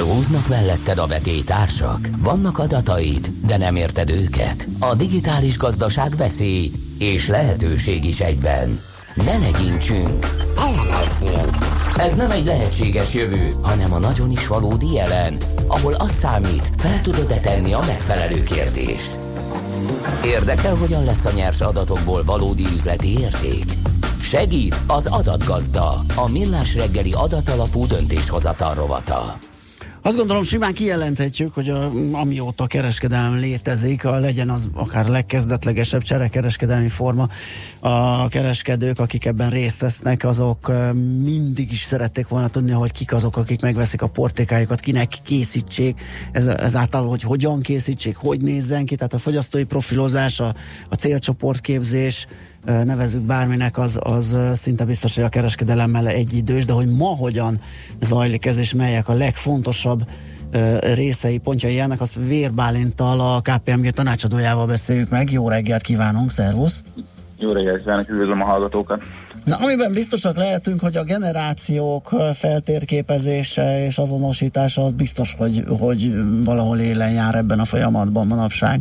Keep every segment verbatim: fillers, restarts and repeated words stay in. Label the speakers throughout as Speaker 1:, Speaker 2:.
Speaker 1: Elhúznak melletted a vetélytársak? Vannak adataid, de nem érted őket? A digitális gazdaság veszély és lehetőség is egyben. Ne legyintsünk, elemezzünk. Ez nem egy lehetséges jövő, hanem a nagyon is valódi jelen, ahol az számít, fel tudod-e tenni a megfelelő kérdést. Érdekel, hogyan lesz a nyers adatokból valódi üzleti érték? Segít az adatgazda, a Millás reggeli adatalapú döntéshozatal rovata.
Speaker 2: Azt gondolom, simán kijelenthetjük, hogy a, amióta kereskedelem létezik, a legyen az akár legkezdetlegesebb cserekereskedelmi forma, a kereskedők, akik ebben részt vesznek, azok mindig is szerették volna tudni, hogy kik azok, akik megveszik a portékájukat, kinek készítsék, ez, ezáltal, hogy hogyan készítsék, hogy nézzen ki, tehát a fogyasztói profilozás, a, a célcsoportképzés, nevezzük bárminek, az, az szinte biztos, hogy a kereskedelemmel egyidős, de hogy ma hogyan zajlik ez, és melyek a legfontosabb uh, részei, pontjai ennek, azt Vér Bálinttal, a ká pé em gé tanácsadójával beszéljük meg. Jó reggelt kívánunk, szervusz!
Speaker 3: Jó reggelt kívánok, üdvözlöm a hallgatókat!
Speaker 2: Na, amiben biztosak lehetünk, hogy a generációk feltérképezése és azonosítása az biztos, hogy, hogy valahol élen jár ebben a folyamatban manapság.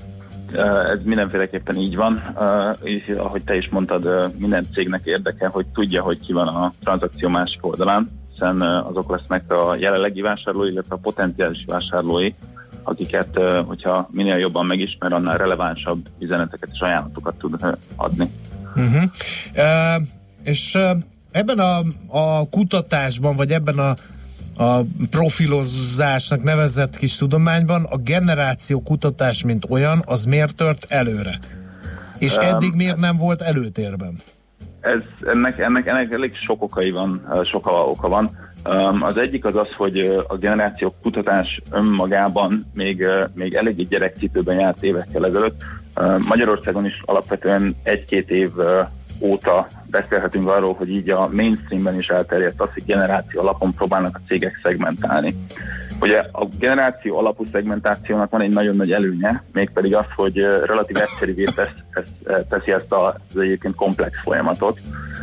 Speaker 3: Ez mindenféleképpen így van, és ahogy te is mondtad, minden cégnek érdeke, hogy tudja, hogy ki van a tranzakció másik oldalán, hiszen azok lesznek a jelenlegi vásárlói, illetve a potenciális vásárlói, akiket, hogyha minél jobban megismer, annál relevánsabb üzeneteket és ajánlatokat tud adni.
Speaker 4: Uh-huh. Uh, és uh, ebben a, a kutatásban, vagy ebben a a profilozásnak nevezett kis tudományban a generáció kutatás, mint olyan, az miért tört előre? És eddig miért nem volt előtérben?
Speaker 3: Ez, ennek, ennek, ennek elég sok okai van, sok oka van. Az egyik az az, hogy a generáció kutatás önmagában még, még eléggé gyerekcipőben járt évekkel ezelőtt. Magyarországon is alapvetően egy-két év óta beszélhetünk arról, hogy így a mainstreamben is elterjedt az, hogy generáció alapon próbálnak a cégek szegmentálni. Ugye a generáció alapú szegmentációnak van egy nagyon nagy előnye, mégpedig az, hogy relatív egyszerűvé tesz, tesz, teszi ezt az egyébként komplex folyamatot,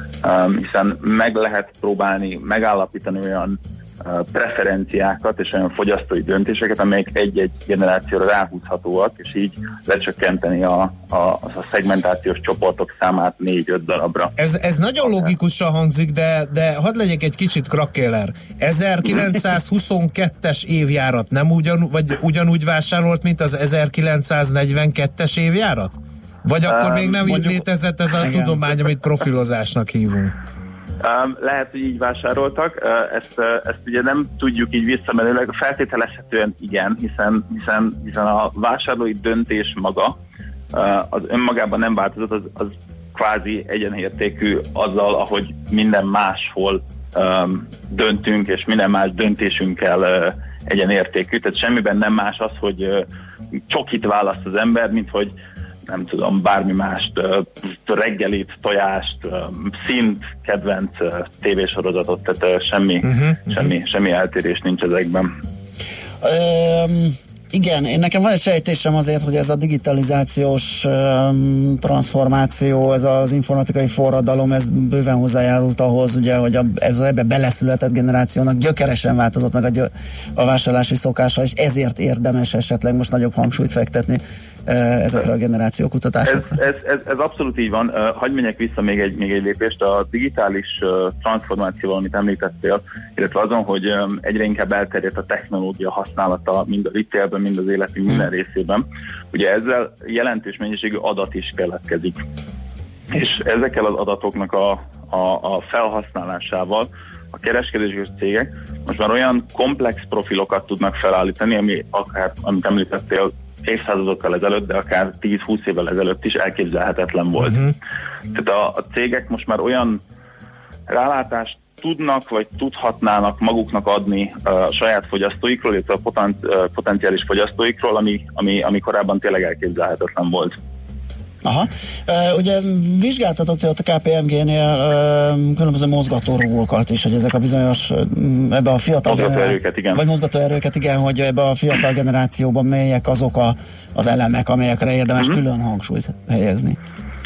Speaker 3: hiszen meg lehet próbálni megállapítani olyan preferenciákat és olyan fogyasztói döntéseket, amelyek egy-egy generációra ráhúzhatóak, és így lecsökkenteni a, a, a szegmentációs csoportok számát négy-öt darabra.
Speaker 4: Ez, ez nagyon logikusan hangzik, de, de hadd legyek egy kicsit krakkéler. ezerkilencszázhuszonkettes évjárat nem ugyan, vagy ugyanúgy vásárolt, mint az ezerkilencszáznegyvenkettes évjárat? Vagy akkor még nem így létezett ez a igen. tudomány, amit profilozásnak hívunk?
Speaker 3: Um, lehet, hogy így vásároltak, uh, ezt, uh, ezt ugye nem tudjuk így visszamenőleg, feltételezhetően igen, hiszen, hiszen, hiszen a vásárlói döntés maga uh, az önmagában nem változott, az, az kvázi egyenértékű azzal, ahogy minden máshol um, döntünk, és minden más döntésünkkel uh, egyenértékű, tehát semmiben nem más az, hogy uh, csokit választ az ember, mint hogy nem tudom, bármi mást, reggelit, tojást, színt, kedvenc tévésorozatot, tehát semmi, uh-huh, semmi, uh-huh. semmi eltérés nincs ezekben.
Speaker 2: Um, igen, én nekem van egy sejtésem azért, hogy ez a digitalizációs um, transformáció, ez az informatikai forradalom, ez bőven hozzájárult ahhoz, ugye, hogy a, ez ebbe beleszületett generációnak gyökeresen változott meg a, gyö, a vásárlási szokása, és ezért érdemes esetleg most nagyobb hangsúlyt fektetni ezekre a generációkutatásokra.
Speaker 3: Ez, ez, ez, ez abszolút így van. Uh, hagyj menjek vissza még egy, még egy lépést. A digitális uh, transformációval, amit említettél, illetve azon, hogy um, egyre inkább elterjedt a technológia használata mind a retailben, mind az életünk hmm. minden részében. Ugye ezzel jelentős mennyiségű adat is keletkezik. És ezekkel az adatoknak a, a, a felhasználásával a kereskedős cégek most már olyan komplex profilokat tudnak felállítani, ami akár, amit említettél, évszázadokkal ezelőtt, de akár tíz-húsz évvel ezelőtt is elképzelhetetlen volt. Uh-huh. Tehát a, a cégek most már olyan rálátást tudnak, vagy tudhatnának maguknak adni a saját fogyasztóikról, illetve a poten, potenciális fogyasztóikról, ami, ami, ami korábban tényleg elképzelhetetlen volt.
Speaker 2: Aha. Uh, ugye vizsgáltatok te ott a ká pé em génél uh, különböző mozgatórugókat is, hogy ezek a bizonyos uh, ebbe a fiatal
Speaker 3: mozgatóerőket, igen.
Speaker 2: Vagy mozgatóerőket, igen, hogy ebbe a fiatal generációban melyek azok a, az elemek, amelyekre érdemes uh-huh. külön hangsúlyt helyezni.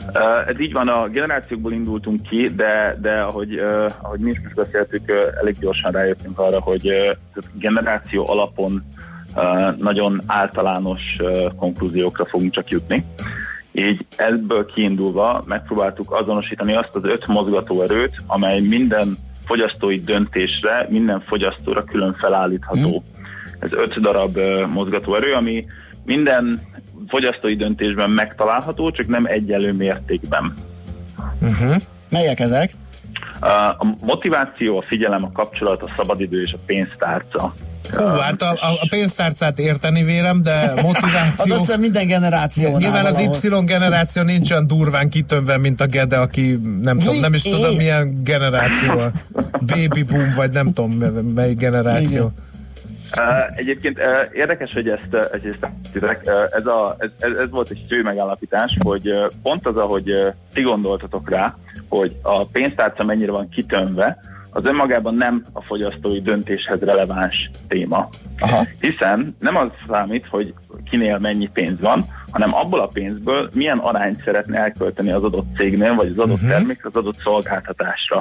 Speaker 3: Ez így van, a generációkból indultunk ki, de, de ahogy, uh, ahogy mi is beszéltük, uh, elég gyorsan rájöttünk arra, hogy uh, generáció alapon uh, nagyon általános uh, konklúziókra fogunk csak jutni. Így ebből kiindulva megpróbáltuk azonosítani azt az öt mozgatóerőt, amely minden fogyasztói döntésre, minden fogyasztóra külön felállítható. Mm. Ez öt darab uh, mozgatóerő, ami minden fogyasztói döntésben megtalálható, csak nem egyenlő mértékben.
Speaker 2: Uh-huh. Melyek ezek?
Speaker 3: A motiváció, a figyelem, a kapcsolat, a szabadidő és a pénztárca.
Speaker 4: Hú, hát a, a pénztárcát érteni vélem, de motiváció...
Speaker 2: Az azt hiszem minden generációnál.
Speaker 4: Nyilván az Y generáció nincs olyan durván kitömve, mint a Gede, aki nem tudom, nem is é. tudom milyen generáció. Baby boom, vagy nem tudom melyik generáció. Igen.
Speaker 3: Uh, egyébként uh, érdekes, hogy ezt, uh, ezt uh, ez, a, ez, ez volt egy fő megállapítás, hogy uh, pont az, ahogy uh, ti gondoltatok rá, hogy a pénztárca mennyire van kitömve, az önmagában nem a fogyasztói döntéshez releváns téma. Aha. Hiszen nem az számít, hogy kinél mennyi pénz van, hanem abból a pénzből milyen arányt szeretne elkölteni az adott cégnél, vagy az adott uh-huh. termékre, az adott szolgáltatásra.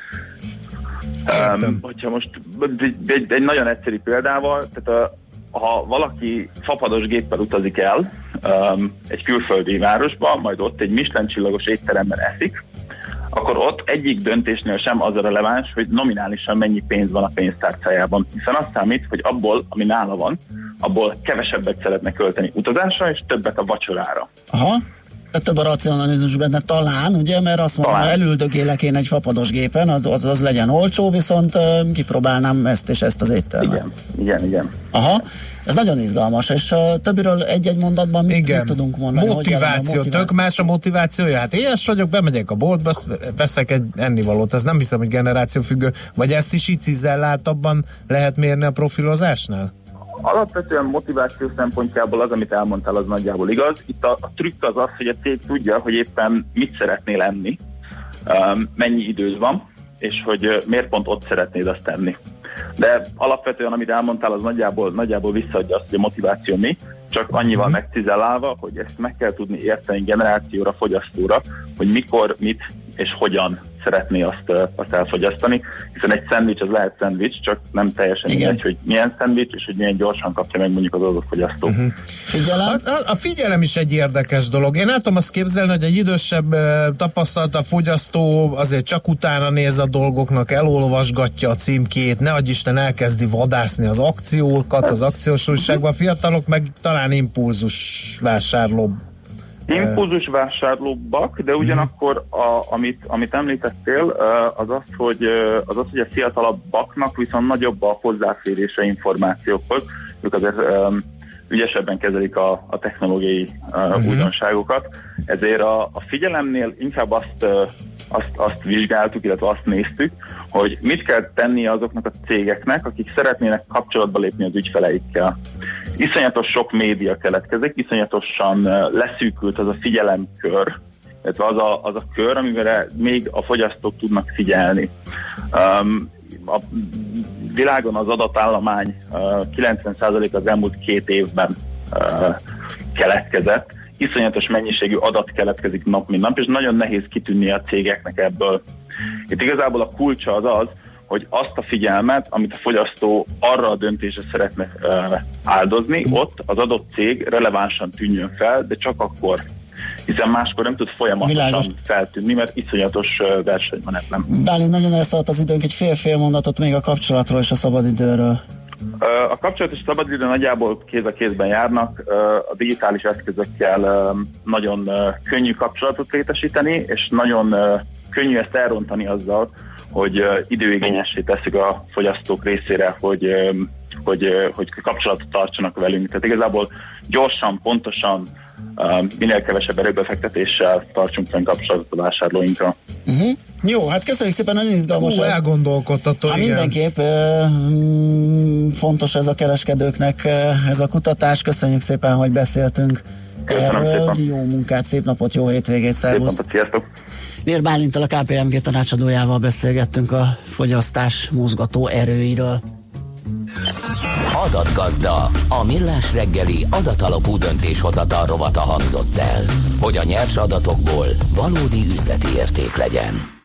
Speaker 3: Um, hogyha most egy, egy, egy nagyon egyszerű példával, tehát a, ha valaki fapados géppel utazik el um, egy külföldi városba, majd ott egy Michelin csillagos étteremben eszik, akkor ott egyik döntésnél sem az a releváns, hogy nominálisan mennyi pénz van a pénztárcájában, hiszen azt számít, hogy abból, ami nála van, abból kevesebbet szeretne költeni utazásra, és többet a vacsorára.
Speaker 2: Aha. Több a racionalizmus benne talán, ugye, mert azt mondom, ha elüldögélek én egy fapados gépen, az, az, az legyen olcsó, viszont uh, kipróbálnám ezt és ezt az éttermet.
Speaker 3: Igen, igen, igen.
Speaker 2: Aha, ez nagyon izgalmas, és uh, többiről egy-egy mondatban mit, mit tudunk mondani?
Speaker 4: Motiváció, motiváció, tök más a motivációja. Hát éhes vagyok, bemegyek a boltba, veszek egy ennivalót, ez nem hiszem, hogy generációfüggő, vagy ezt is így cizelláltabban lehet mérni a profilozásnál?
Speaker 3: Alapvetően motiváció szempontjából az, amit elmondtál, az nagyjából igaz. Itt a, a trükk az az, hogy a cég tudja, hogy éppen mit szeretnél enni, um, mennyi időd van, és hogy uh, miért pont ott szeretnéd azt tenni. De alapvetően, amit elmondtál, az nagyjából, nagyjából visszaadja azt, hogy a motiváció mi, csak annyival mm-hmm. megcizellálva, hogy ezt meg kell tudni érteni generációra, fogyasztóra, hogy mikor, mit és hogyan szeretné azt, azt elfogyasztani, hiszen egy szendvics az lehet szendvics, csak nem teljesen mindegy, hogy milyen szendvics, és hogy milyen gyorsan kapja meg mondjuk az adott fogyasztó. Uh-huh.
Speaker 2: Figyelem?
Speaker 4: A, a, a figyelem is egy érdekes dolog. Én el tudom azt képzelni, hogy egy idősebb tapasztalta fogyasztó azért csak utána néz a dolgoknak, elolvasgatja a címkét, ne adj Isten elkezdi vadászni az akciókat, az akciós újságban, a fiatalok meg talán impulzus vásárló.
Speaker 3: Impulzus vásárlóbbak, de ugyanakkor a, amit, amit említettél, az az, hogy, az az, hogy a fiatalabbaknak viszont nagyobb a hozzáférése információkhoz. Ők azért um, ügyesebben kezelik a, a technológiai uh, uh-huh. újdonságokat. Ezért a, a figyelemnél inkább azt, uh, azt, azt vizsgáltuk, illetve azt néztük, hogy mit kell tennie azoknak a cégeknek, akik szeretnének kapcsolatba lépni az ügyfeleikkel. Iszonyatos sok média keletkezik, iszonyatosan leszűkült az a figyelemkör, illetve az a, az a kör, amivel még a fogyasztók tudnak figyelni. Um, a világon az adatállomány uh, kilencven százalék az elmúlt két évben uh, keletkezett. Iszonyatos mennyiségű adat keletkezik nap mint nap, és nagyon nehéz kitűnni a cégeknek ebből. Itt igazából a kulcsa az az, hogy azt a figyelmet, amit a fogyasztó arra a döntésre szeretne uh, áldozni, ott az adott cég relevánsan tűnjön fel, de csak akkor. Hiszen máskor nem tud folyamatosan Világos. feltűnni, mert iszonyatos uh, verseny van ebben.
Speaker 2: Bálint, nagyon elszaladt az időnk, egy fél-fél mondatot még a kapcsolatról és a szabadidőről.
Speaker 3: Uh, a kapcsolat és a szabadidő nagyjából kéz a kézben járnak. Uh, a digitális eszközökkel uh, nagyon uh, könnyű kapcsolatot létesíteni, és nagyon uh, könnyű ezt elrontani azzal, hogy uh, időigényessé teszik a fogyasztók részére, hogy, uh, hogy, uh, hogy kapcsolatot tartsanak velünk. Tehát igazából gyorsan, pontosan, uh, minél kevesebb erőbefektetéssel tartsunk fenn kapcsolatot a vásárlóinkra.
Speaker 2: Uh-huh. Jó, hát köszönjük szépen, nagyon izgalmas.
Speaker 4: Hú, elgondolkodtató,
Speaker 2: hát mindenképp uh, fontos ez a kereskedőknek, uh, ez a kutatás. Köszönjük szépen, hogy beszéltünk erről. Jó munkát, szép napot, jó hétvégét, szervusz!
Speaker 3: Szép napot, sziasztok!
Speaker 2: Vér Bálinttal, a ká pé em gé tanácsadójával beszélgettünk a fogyasztás mozgató erőiről.
Speaker 1: Adatgazda, a Millás reggeli adatalapú döntéshozatal rovata hangzott el, hogy a nyers adatokból valódi üzleti érték legyen.